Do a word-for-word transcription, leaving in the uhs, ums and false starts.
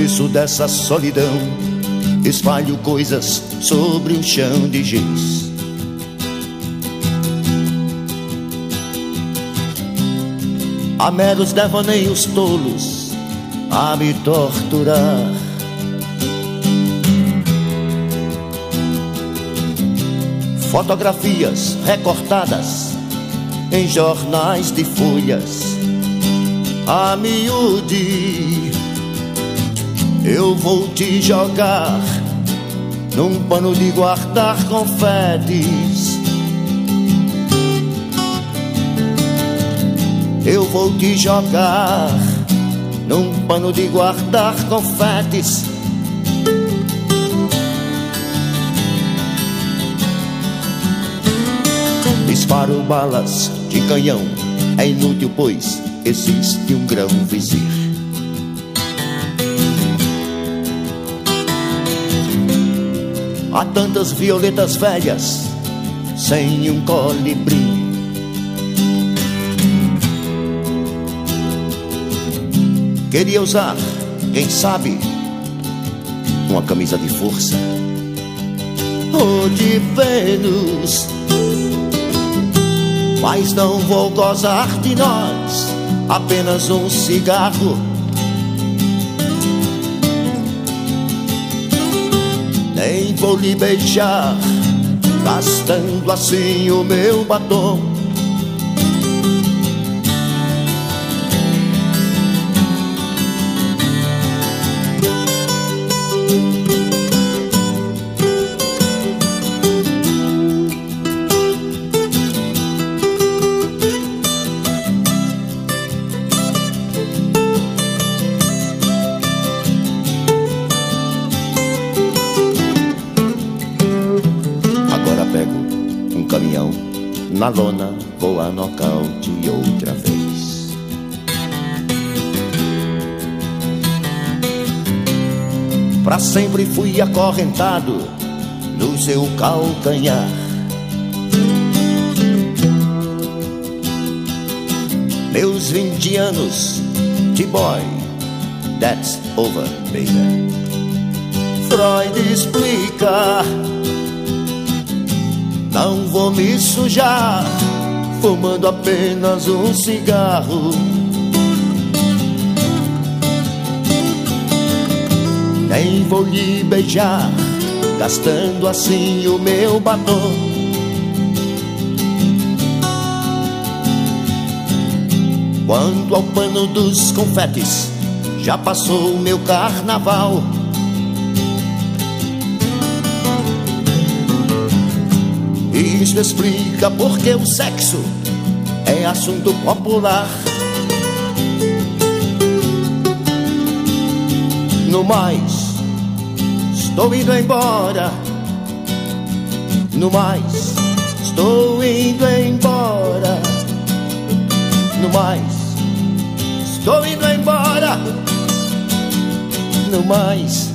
preço dessa solidão, espalho coisas sobre um chão de giz. Há meros devaneios tolos a me torturar. Fotografias recortadas em jornais de folhas a miúde. Eu vou te jogar num pano de guardar confetes. Eu vou te jogar num pano de guardar confetes. Disparo balas de canhão, é inútil pois existe um grão vizir. Há tantas violetas velhas sem um colibri. Queria usar, quem sabe, uma camisa de força ou de Vênus, mas não vou gozar de nós, apenas um cigarro. Nem vou lhe beijar, gastando assim o meu batom. Na lona vou a nocaute outra vez. Pra sempre fui acorrentado no seu calcanhar. Meus vinte anos de boy, that's over, baby. Freud explica: não vou me sujar fumando apenas um cigarro. Nem vou lhe beijar, gastando assim o meu batom. Quanto ao pano dos confetes, já passou o meu carnaval. Isso explica porque o sexo é assunto popular. No mais, estou indo embora. No mais, estou indo embora. No mais, estou indo embora. No mais,